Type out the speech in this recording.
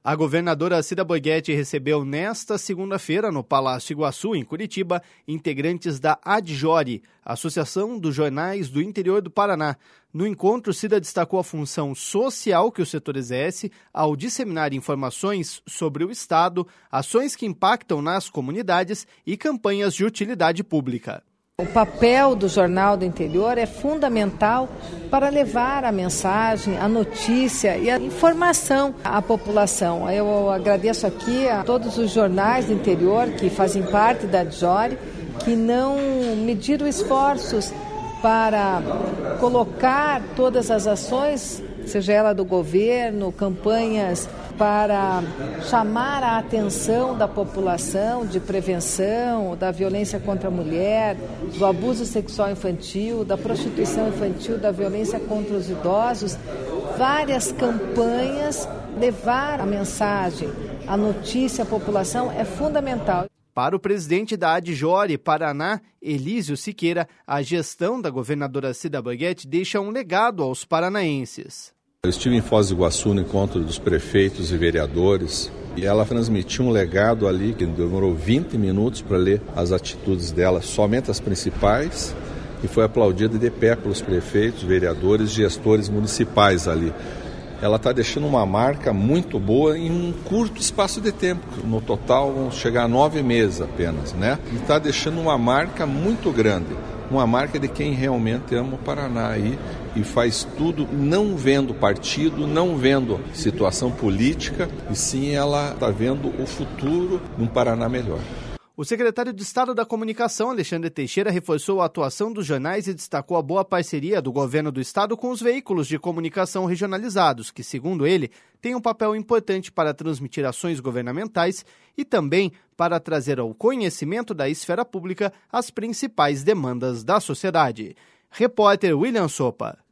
A governadora Cida Borghetti recebeu nesta segunda-feira, no Palácio Iguaçu, em Curitiba, integrantes da ADJORI, Associação dos Jornais do Interior do Paraná. No encontro, Cida destacou a função social que o setor exerce ao disseminar informações sobre o Estado, ações que impactam nas comunidades e campanhas de utilidade pública. O papel do Jornal do Interior é fundamental para levar a mensagem, a notícia e a informação à população. Eu agradeço aqui a todos os jornais do interior que fazem parte da ADJORI, que não mediram esforços para colocar todas as ações, seja ela do governo, campanhas para chamar a atenção da população de prevenção da violência contra a mulher, do abuso sexual infantil, da prostituição infantil, da violência contra os idosos. Várias campanhas, levar a mensagem, a notícia à população é fundamental. Para o presidente da ADJORI Paraná, Elísio Siqueira, a gestão da governadora Cida Borghetti deixa um legado aos paranaenses. Eu estive em Foz do Iguaçu no encontro dos prefeitos e vereadores e ela transmitiu um legado ali que demorou 20 minutos para ler as atitudes dela, somente as principais, e foi aplaudida de pé pelos prefeitos, vereadores, gestores municipais ali. Ela está deixando uma marca muito boa em um curto espaço de tempo. No total vão chegar a 9 meses apenas, né? E está deixando uma marca muito grande. Uma marca de quem realmente ama o Paraná aí e faz tudo não vendo partido, não vendo situação política, e sim ela está vendo o futuro de um Paraná melhor. O secretário de Estado da Comunicação, Alexandre Teixeira, reforçou a atuação dos jornais e destacou a boa parceria do governo do estado com os veículos de comunicação regionalizados, que, segundo ele, têm um papel importante para transmitir ações governamentais e também para trazer ao conhecimento da esfera pública as principais demandas da sociedade. Repórter William Sopa.